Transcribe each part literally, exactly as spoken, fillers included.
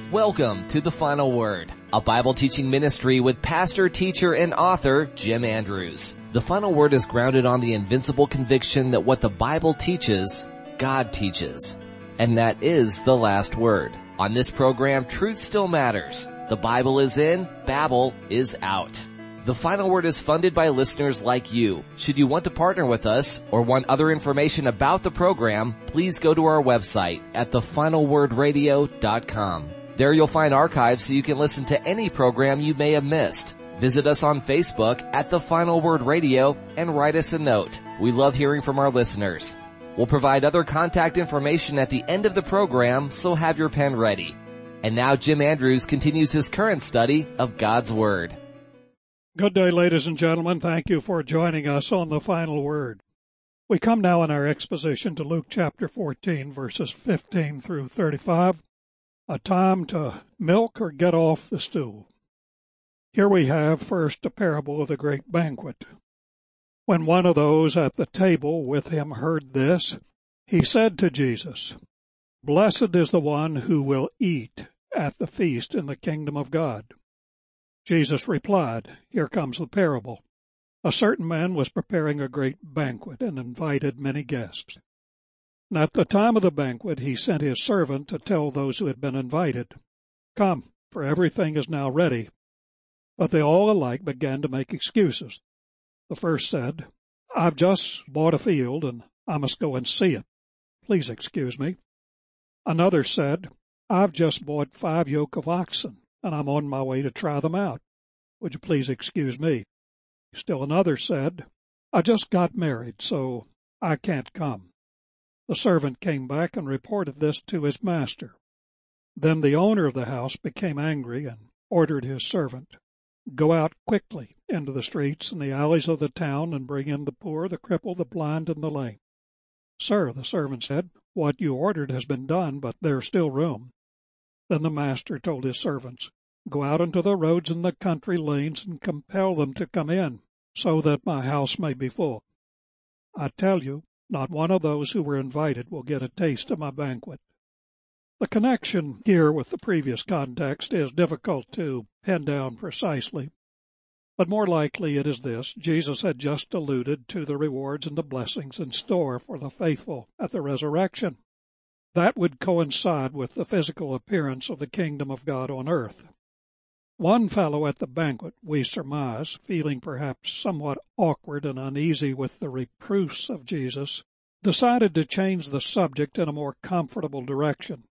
Welcome to The Final Word, a Bible teaching ministry with pastor, teacher, and author Jim Andrews. The Final Word is grounded on the invincible conviction that what the Bible teaches, God teaches. And that is the last word. On this program, truth still matters. The Bible is in, Babel is out. The Final Word is funded by listeners like you. Should you want to partner with us or want other information about the program, please go to our website at the final word radio dot com. There you'll find archives so you can listen to any program you may have missed. Visit us on Facebook at The Final Word Radio and write us a note. We love hearing from our listeners. We'll provide other contact information at the end of the program, so have your pen ready. And now Jim Andrews continues his current study of God's Word. Good day, ladies and gentlemen. Thank you for joining us on The Final Word. We come now in our exposition to Luke chapter fourteen, verses fifteen through thirty-five. A time to milk or get off the stool. Here we have first a parable of the great banquet. When one of those at the table with him heard this, he said to Jesus, "Blessed is the one who will eat at the feast in the kingdom of God." Jesus replied, "Here comes the parable. A certain man was preparing a great banquet and invited many guests. And at the time of the banquet he sent his servant to tell those who had been invited, 'Come, for everything is now ready.' But they all alike began to make excuses. The first said, 'I've just bought a field, and I must go and see it. Please excuse me.' Another said, 'I've just bought five yoke of oxen, and I'm on my way to try them out. Would you please excuse me?' Still another said, 'I just got married, so I can't come.' The servant came back and reported this to his master. Then the owner of the house became angry and ordered his servant, 'Go out quickly into the streets and the alleys of the town and bring in the poor, the crippled, the blind, and the lame.' 'Sir,' the servant said, 'what you ordered has been done, but there's still room.' Then the master told his servants, 'Go out into the roads and the country lanes and compel them to come in, so that my house may be full. I tell you, not one of those who were invited will get a taste of my banquet.'" The connection here with the previous context is difficult to pin down precisely, but more likely it is this: Jesus had just alluded to the rewards and the blessings in store for the faithful at the resurrection. That would coincide with the physical appearance of the kingdom of God on earth. One fellow at the banquet, we surmise, feeling perhaps somewhat awkward and uneasy with the reproofs of Jesus, decided to change the subject in a more comfortable direction.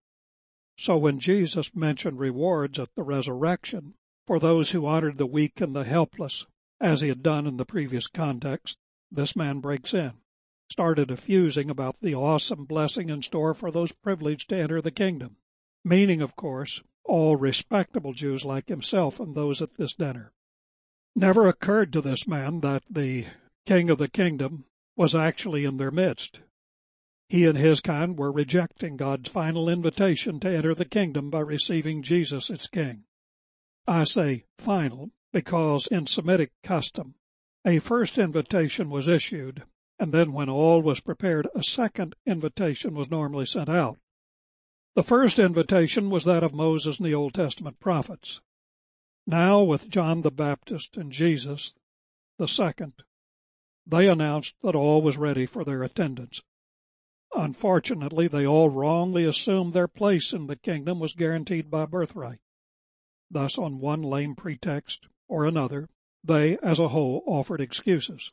So when Jesus mentioned rewards at the resurrection for those who honored the weak and the helpless, as he had done in the previous context, this man breaks in, started effusing about the awesome blessing in store for those privileged to enter the kingdom, meaning, of course, all respectable Jews like himself and those at this dinner. Never occurred to this man that the king of the kingdom was actually in their midst. He and his kind were rejecting God's final invitation to enter the kingdom by receiving Jesus as king. I say final because in Semitic custom, a first invitation was issued, and then when all was prepared, a second invitation was normally sent out. The first invitation was that of Moses and the Old Testament prophets. Now, with John the Baptist and Jesus, the second, they announced that all was ready for their attendance. Unfortunately, they all wrongly assumed their place in the kingdom was guaranteed by birthright. Thus, on one lame pretext or another, they, as a whole, offered excuses.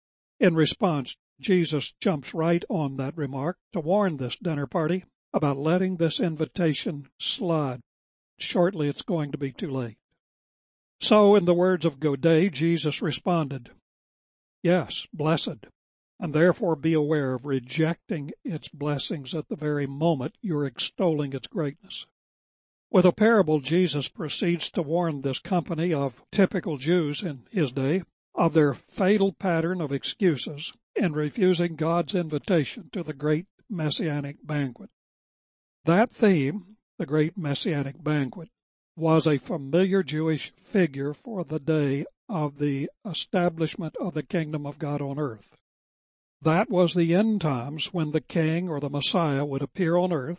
In response, Jesus jumps right on that remark to warn this dinner party about letting this invitation slide. Shortly it's going to be too late. So, in the words of Godet, Jesus responded, "Yes, blessed, and therefore be aware of rejecting its blessings at the very moment you're extolling its greatness." With a parable, Jesus proceeds to warn this company of typical Jews in his day of their fatal pattern of excuses in refusing God's invitation to the great messianic banquet. That theme, the great messianic banquet, was a familiar Jewish figure for the day of the establishment of the kingdom of God on earth. That was the end times when the king or the Messiah would appear on earth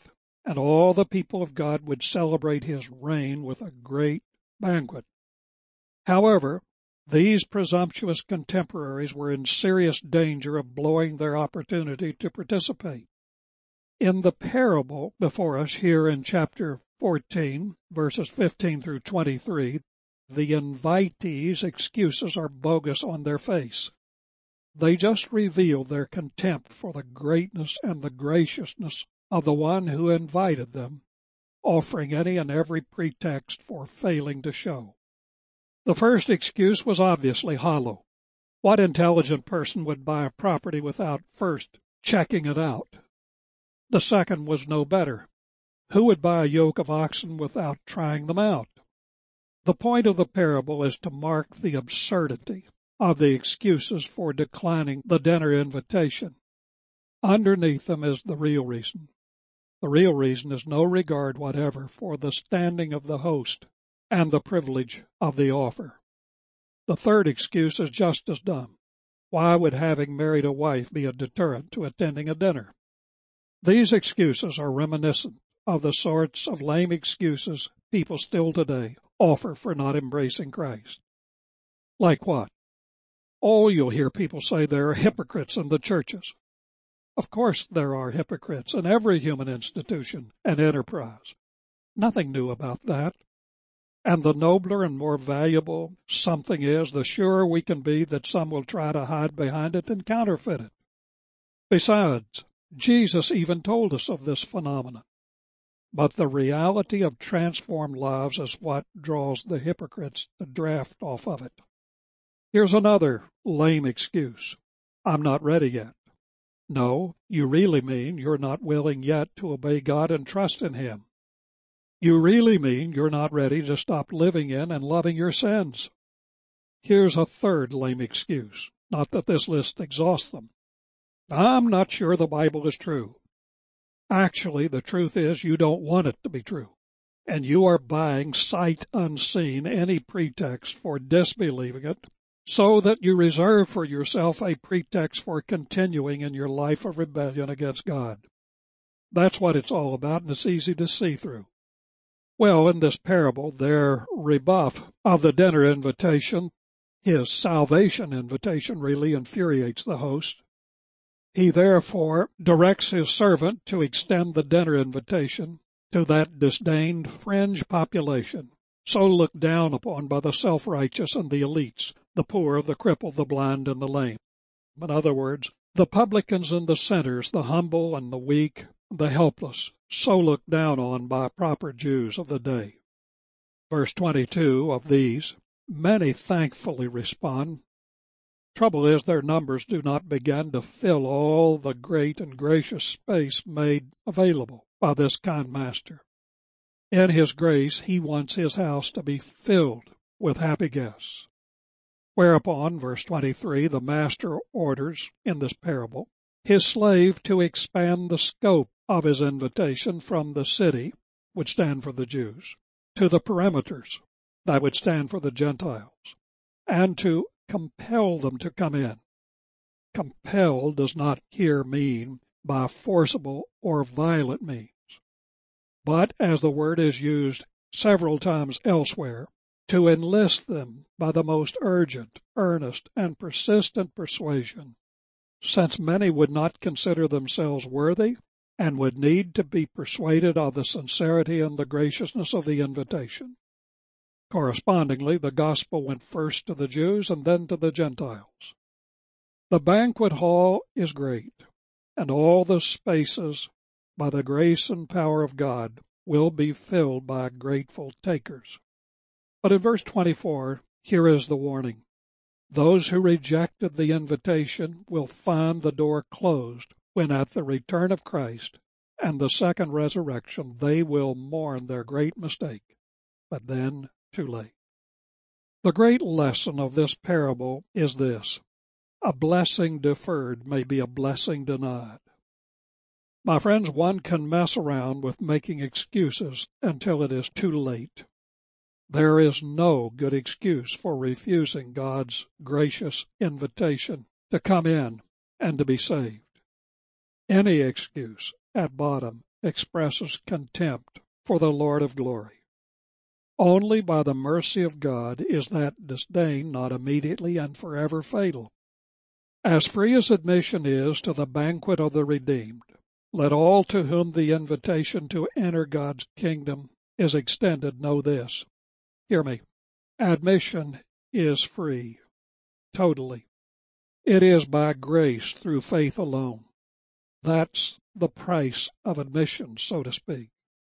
and all the people of God would celebrate his reign with a great banquet. However, these presumptuous contemporaries were in serious danger of blowing their opportunity to participate. In the parable before us here in chapter fourteen, verses fifteen through twenty-three, the invitees' excuses are bogus on their face. They just reveal their contempt for the greatness and the graciousness of the one who invited them, offering any and every pretext for failing to show. The first excuse was obviously hollow. What intelligent person would buy a property without first checking it out? The second was no better. Who would buy a yoke of oxen without trying them out? The point of the parable is to mark the absurdity of the excuses for declining the dinner invitation. Underneath them is the real reason. The real reason is no regard whatever for the standing of the host and the privilege of the offer. The third excuse is just as dumb. Why would having married a wife be a deterrent to attending a dinner? These excuses are reminiscent of the sorts of lame excuses people still today offer for not embracing Christ. Like what? Oh, you'll hear people say there are hypocrites in the churches. Of course there are hypocrites in every human institution and enterprise. Nothing new about that. And the nobler and more valuable something is, the surer we can be that some will try to hide behind it and counterfeit it. Besides, Jesus even told us of this phenomenon. But the reality of transformed lives is what draws the hypocrites to draft off of it. Here's another lame excuse. I'm not ready yet. No, you really mean you're not willing yet to obey God and trust in Him. You really mean you're not ready to stop living in and loving your sins. Here's a third lame excuse. Not that this list exhausts them. I'm not sure the Bible is true. Actually, the truth is you don't want it to be true, and you are buying sight unseen any pretext for disbelieving it so that you reserve for yourself a pretext for continuing in your life of rebellion against God. That's what it's all about, and it's easy to see through. Well, in this parable, their rebuff of the dinner invitation, his salvation invitation, really infuriates the host. He therefore directs his servant to extend the dinner invitation to that disdained fringe population, so looked down upon by the self-righteous and the elites, the poor, the crippled, the blind, and the lame. In other words, the publicans and the sinners, the humble and the weak, the helpless, so looked down on by proper Jews of the day. Verse twenty-two of these, many thankfully respond. Trouble is their numbers do not begin to fill all the great and gracious space made available by this kind master. In his grace, he wants his house to be filled with happy guests. Whereupon, verse twenty-three, the master orders, in this parable, his slave to expand the scope of his invitation from the city, would stand for the Jews, to the perimeters, that would stand for the Gentiles, and to compel them to come in. Compel does not here mean by forcible or violent means, but as the word is used several times elsewhere, to enlist them by the most urgent, earnest, and persistent persuasion, since many would not consider themselves worthy and would need to be persuaded of the sincerity and the graciousness of the invitation. Correspondingly, the gospel went first to the Jews and then to the Gentiles. The banquet hall is great, and all the spaces, by the grace and power of God, will be filled by grateful takers. But in verse twenty-four, here is the warning. Those who rejected the invitation will find the door closed when at the return of Christ and the second resurrection they will mourn their great mistake, but then too late. The great lesson of this parable is this: a blessing deferred may be a blessing denied. My friends, one can mess around with making excuses until it is too late. There is no good excuse for refusing God's gracious invitation to come in and to be saved. Any excuse, at bottom, expresses contempt for the Lord of glory. Only by the mercy of God is that disdain not immediately and forever fatal. As free as admission is to the banquet of the redeemed, let all to whom the invitation to enter God's kingdom is extended know this. Hear me. Admission is free, totally. It is by grace through faith alone. That's the price of admission, so to speak.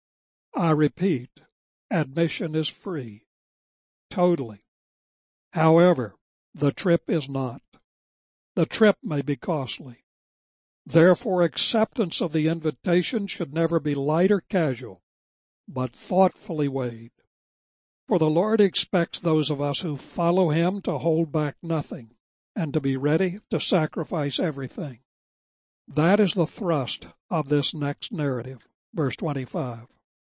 I repeat, admission is free, totally. However, the trip is not. The trip may be costly. Therefore, acceptance of the invitation should never be light or casual, but thoughtfully weighed. For the Lord expects those of us who follow Him to hold back nothing and to be ready to sacrifice everything. That is the thrust of this next narrative, verse twenty-five.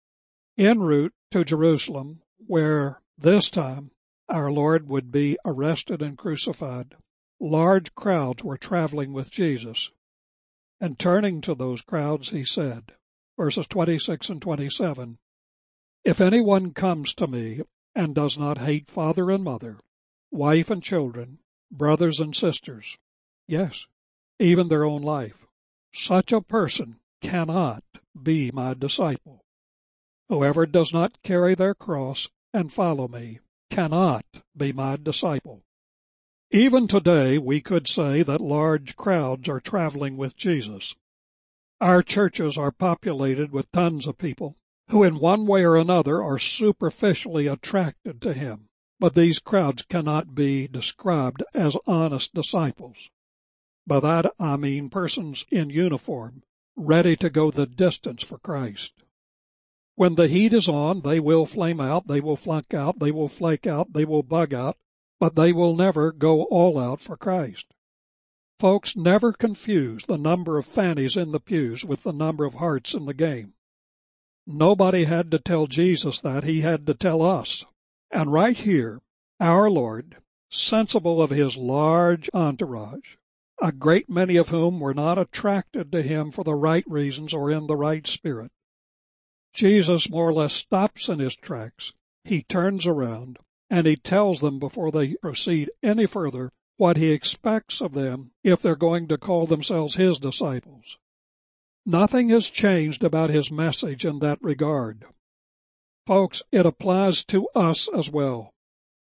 En route to Jerusalem, where this time our Lord would be arrested and crucified, large crowds were traveling with Jesus. And turning to those crowds, He said, verses twenty-six and twenty-seven, If anyone comes to me and does not hate father and mother, wife and children, brothers and sisters, yes, even their own life, such a person cannot be my disciple. Whoever does not carry their cross and follow me cannot be my disciple. Even today, we could say that large crowds are traveling with Jesus. Our churches are populated with tons of people who in one way or another are superficially attracted to Him, but these crowds cannot be described as honest disciples. By that I mean persons in uniform, ready to go the distance for Christ. When the heat is on, they will flame out, they will flunk out, they will flake out, they will bug out, but they will never go all out for Christ. Folks, never confuse the number of fannies in the pews with the number of hearts in the game. Nobody had to tell Jesus that. He had to tell us. And right here, our Lord, sensible of His large entourage, a great many of whom were not attracted to Him for the right reasons or in the right spirit, Jesus more or less stops in His tracks. He turns around, and He tells them before they proceed any further what He expects of them if they're going to call themselves His disciples. Nothing has changed about His message in that regard. Folks, it applies to us as well.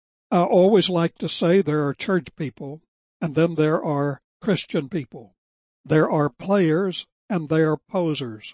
I always like to say there are church people, and then there are Christian people. There are players, and there are posers.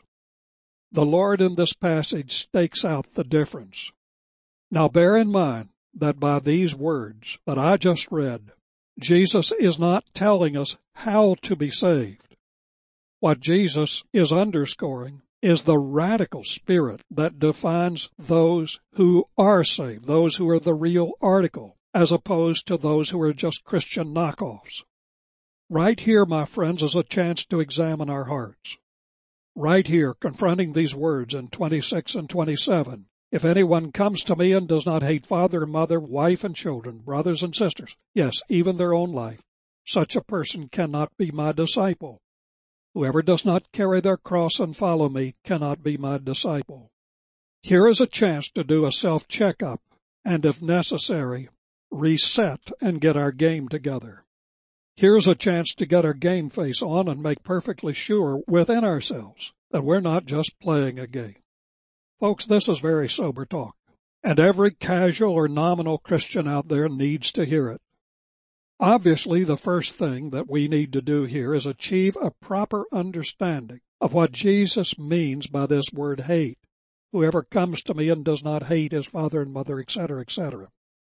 The Lord in this passage stakes out the difference. Now bear in mind that by these words that I just read, Jesus is not telling us how to be saved. What Jesus is underscoring is the radical spirit that defines those who are saved, those who are the real article, as opposed to those who are just Christian knockoffs. Right here, my friends, is a chance to examine our hearts. Right here, confronting these words in twenty-six and twenty-seven, if anyone comes to me and does not hate father and mother, wife and children, brothers and sisters, yes, even their own life, such a person cannot be my disciple. Whoever does not carry their cross and follow me cannot be my disciple. Here is a chance to do a self-checkup and, if necessary, reset and get our game together. Here's a chance to get our game face on and make perfectly sure within ourselves that we're not just playing a game. Folks, this is very sober talk, and every casual or nominal Christian out there needs to hear it. Obviously, the first thing that we need to do here is achieve a proper understanding of what Jesus means by this word hate. Whoever comes to me and does not hate his father and mother, et cetera, et cetera.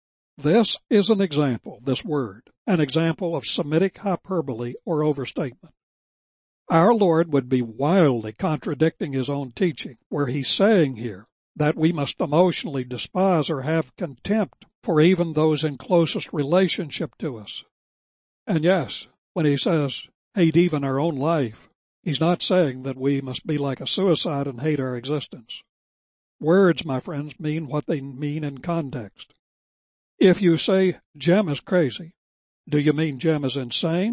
This is an example, this word, an example of Semitic hyperbole or overstatement. Our Lord would be wildly contradicting His own teaching, where He's saying here that we must emotionally despise or have contempt for even those in closest relationship to us. And yes, when He says, hate even our own life, He's not saying that we must be like a suicide and hate our existence. Words, my friends, mean what they mean in context. If you say, Jim is crazy, do you mean Jim is insane?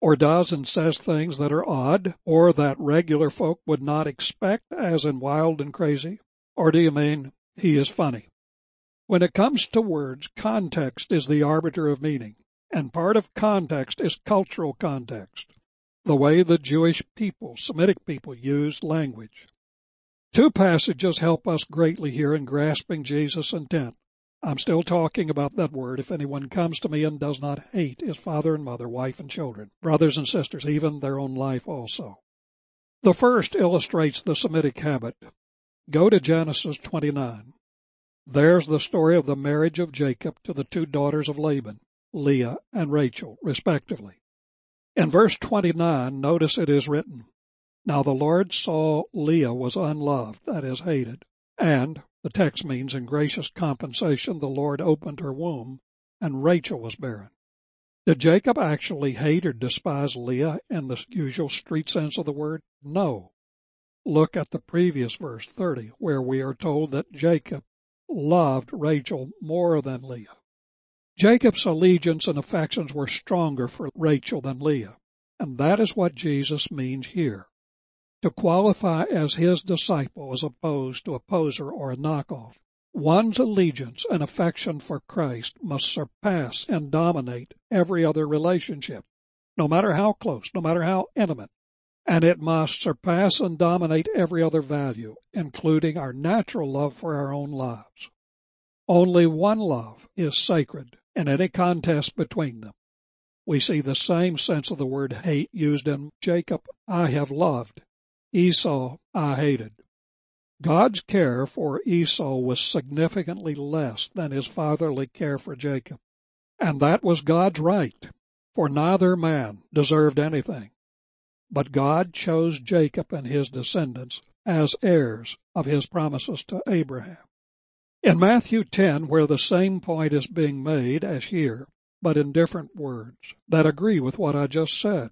or does and says things that are odd, or that regular folk would not expect, as in wild and crazy? Or do you mean he is funny? When it comes to words, context is the arbiter of meaning, and part of context is cultural context, the way the Jewish people, Semitic people, used language. Two passages help us greatly here in grasping Jesus' intent. I'm still talking about that word. If anyone comes to me and does not hate his father and mother, wife and children, brothers and sisters, even their own life also. The first illustrates the Semitic habit. Go to Genesis twenty-nine. There's the story of the marriage of Jacob to the two daughters of Laban, Leah and Rachel, respectively. In verse twenty-nine, notice it is written, Now the Lord saw Leah was unloved, that is, hated, and, the text means, in gracious compensation, the Lord opened her womb, and Rachel was barren. Did Jacob actually hate or despise Leah in the usual street sense of the word? No. Look at the previous verse, thirty, where we are told that Jacob loved Rachel more than Leah. Jacob's allegiance and affections were stronger for Rachel than Leah, and that is what Jesus means here. To qualify as his disciple as opposed to a poser or a knockoff, one's allegiance and affection for Christ must surpass and dominate every other relationship, no matter how close, no matter how intimate, and it must surpass and dominate every other value, including our natural love for our own lives. Only one love is sacred in any contest between them. We see the same sense of the word hate used in Jacob, I have loved. Esau I hated. God's care for Esau was significantly less than his fatherly care for Jacob, and that was God's right, for neither man deserved anything. But God chose Jacob and his descendants as heirs of his promises to Abraham. In Matthew ten, where the same point is being made as here, but in different words that agree with what I just said,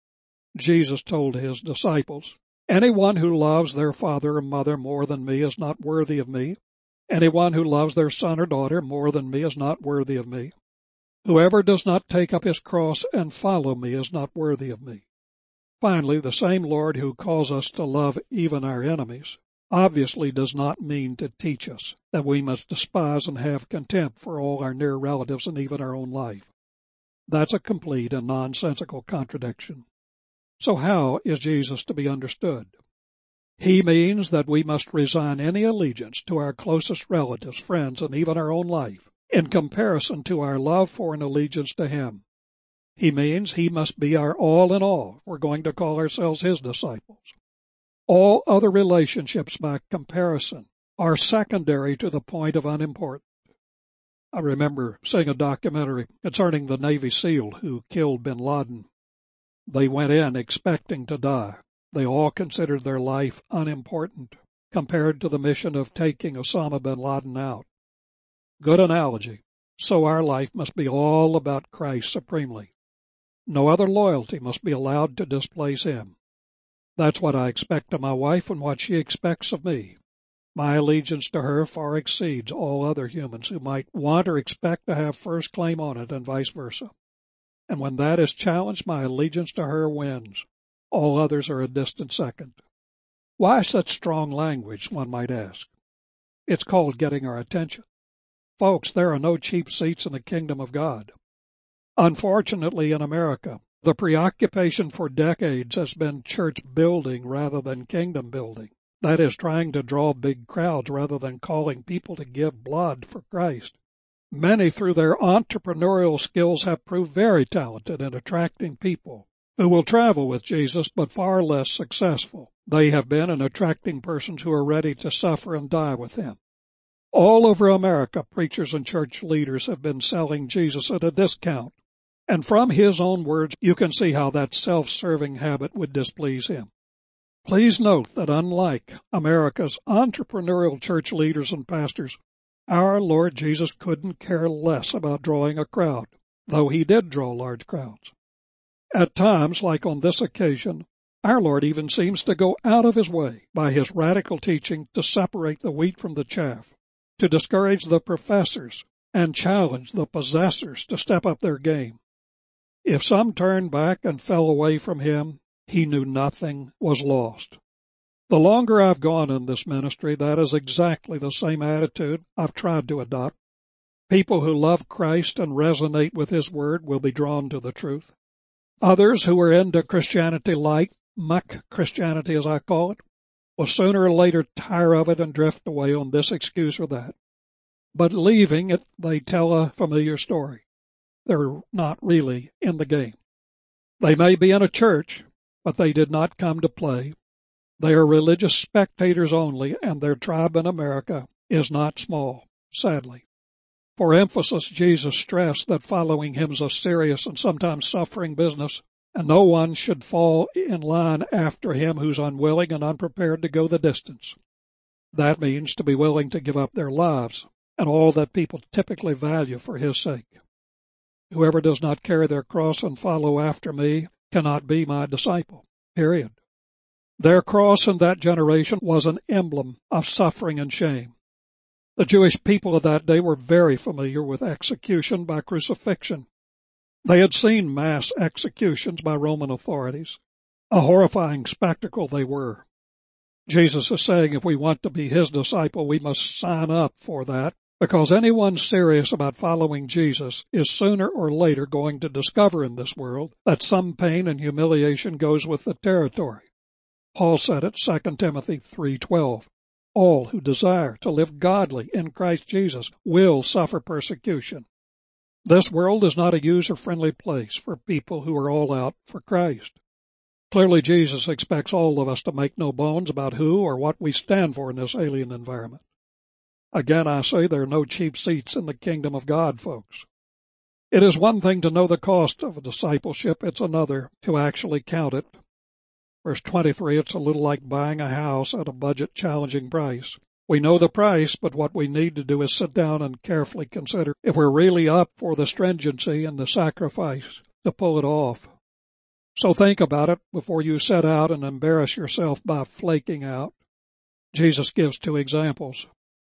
Jesus told his disciples, Anyone who loves their father or mother more than me is not worthy of me. Anyone who loves their son or daughter more than me is not worthy of me. Whoever does not take up his cross and follow me is not worthy of me. Finally, the same Lord who calls us to love even our enemies obviously does not mean to teach us that we must despise and have contempt for all our near relatives and even our own life. That's a complete and nonsensical contradiction. So how is Jesus to be understood? He means that we must resign any allegiance to our closest relatives, friends, and even our own life in comparison to our love for and allegiance to him. He means he must be our all in all if we're going to call ourselves his disciples. All other relationships, by comparison, are secondary to the point of unimportant. I remember seeing a documentary concerning the Navy SEAL who killed bin Laden. They went in expecting to die. They all considered their life unimportant compared to the mission of taking Osama bin Laden out. Good analogy. So our life must be all about Christ supremely. No other loyalty must be allowed to displace him. That's what I expect of my wife and what she expects of me. My allegiance to her far exceeds all other humans who might want or expect to have first claim on it, and vice versa. And when that is challenged, my allegiance to her wins. All others are a distant second. Why such strong language, one might ask? It's called getting our attention. Folks, there are no cheap seats in the kingdom of God. Unfortunately, in America, the preoccupation for decades has been church building rather than kingdom building. That is, trying to draw big crowds rather than calling people to give blood for Christ. Many, through their entrepreneurial skills, have proved very talented in attracting people who will travel with Jesus, but far less successful they have been in attracting persons who are ready to suffer and die with him. All over America, preachers and church leaders have been selling Jesus at a discount, and from his own words, you can see how that self-serving habit would displease him. Please note that unlike America's entrepreneurial church leaders and pastors, our Lord Jesus couldn't care less about drawing a crowd, though he did draw large crowds. At times, like on this occasion, our Lord even seems to go out of his way by his radical teaching to separate the wheat from the chaff, to discourage the professors and challenge the possessors to step up their game. If some turned back and fell away from him, he knew nothing was lost. The longer I've gone in this ministry, that is exactly the same attitude I've tried to adopt. People who love Christ and resonate with His Word will be drawn to the truth. Others who are into Christianity light, muck Christianity as I call it, will sooner or later tire of it and drift away on this excuse or that. But leaving it, they tell a familiar story. They're not really in the game. They may be in a church, but they did not come to play. They are religious spectators only, and their tribe in America is not small, sadly. For emphasis, Jesus stressed that following Him is a serious and sometimes suffering business, and no one should fall in line after Him who's unwilling and unprepared to go the distance. That means to be willing to give up their lives and all that people typically value for His sake. Whoever does not carry their cross and follow after me cannot be my disciple, period. Their cross in that generation was an emblem of suffering and shame. The Jewish people of that day were very familiar with execution by crucifixion. They had seen mass executions by Roman authorities. A horrifying spectacle they were. Jesus is saying if we want to be His disciple, we must sign up for that, because anyone serious about following Jesus is sooner or later going to discover in this world that some pain and humiliation goes with the territory. Paul said it, Second Timothy three twelve. All who desire to live godly in Christ Jesus will suffer persecution. This world is not a user-friendly place for people who are all out for Christ. Clearly, Jesus expects all of us to make no bones about who or what we stand for in this alien environment. Again, I say there are no cheap seats in the kingdom of God, folks. It is one thing to know the cost of a discipleship. It's another to actually count it. Verse twenty-three, it's a little like buying a house at a budget-challenging price. We know the price, but what we need to do is sit down and carefully consider if we're really up for the stringency and the sacrifice to pull it off. So think about it before you set out and embarrass yourself by flaking out. Jesus gives two examples.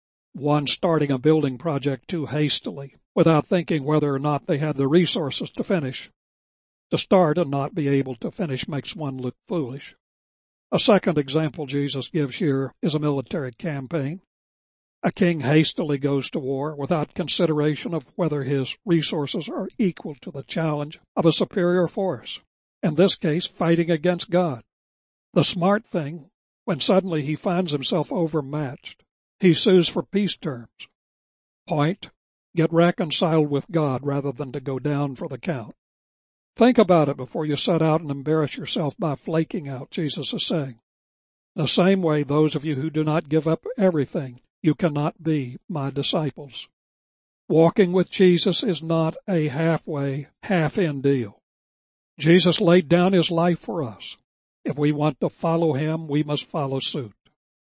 One starting a building project too hastily, without thinking whether or not they had the resources to finish. To start and not be able to finish makes one look foolish. A second example Jesus gives here is a military campaign. A king hastily goes to war without consideration of whether his resources are equal to the challenge of a superior force, in this case fighting against God. The smart thing, when suddenly he finds himself overmatched, he sues for peace terms. Point, get reconciled with God rather than to go down for the count. Think about it before you set out and embarrass yourself by flaking out, Jesus is saying. The same way, those of you who do not give up everything, you cannot be my disciples. Walking with Jesus is not a halfway, half-in deal. Jesus laid down His life for us. If we want to follow Him, we must follow suit.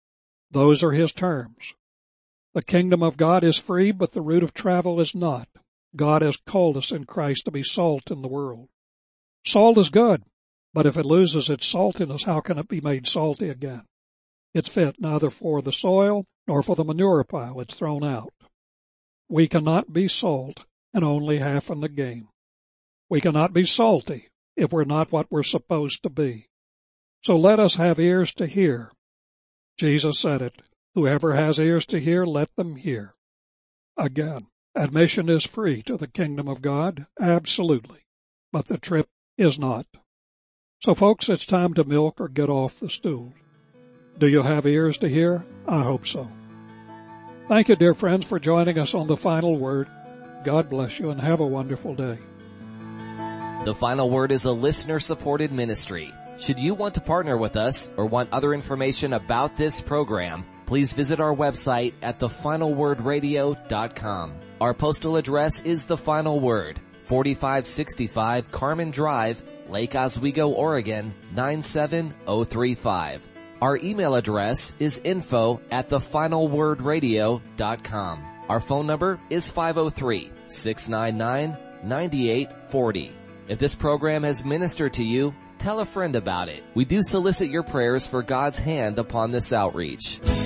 Those are His terms. The kingdom of God is free, but the route of travel is not. God has called us in Christ to be salt in the world. Salt is good, but if it loses its saltiness, how can it be made salty again? It's fit neither for the soil nor for the manure pile. It's thrown out. We cannot be salt and only half in the game. We cannot be salty if we're not what we're supposed to be. So let us have ears to hear. Jesus said it. Whoever has ears to hear, let them hear. Again, admission is free to the kingdom of God, absolutely, but the trip is not. So folks, it's time to milk or get off the stool. Do you have ears to hear? I hope so. Thank you, dear friends, for joining us on The Final Word. God bless you and have a wonderful day. The Final Word is a listener-supported ministry. Should you want to partner with us or want other information about this program, please visit our website at the final word radio dot com. Our postal address is The Final Word, forty-five sixty-five Carmen Drive, Lake Oswego, Oregon, nine seven oh three five. Our email address is info at the final word radio dot com. Our phone number is five oh three, six nine nine, nine eight four oh. If this program has ministered to you, tell a friend about it. We do solicit your prayers for God's hand upon this outreach.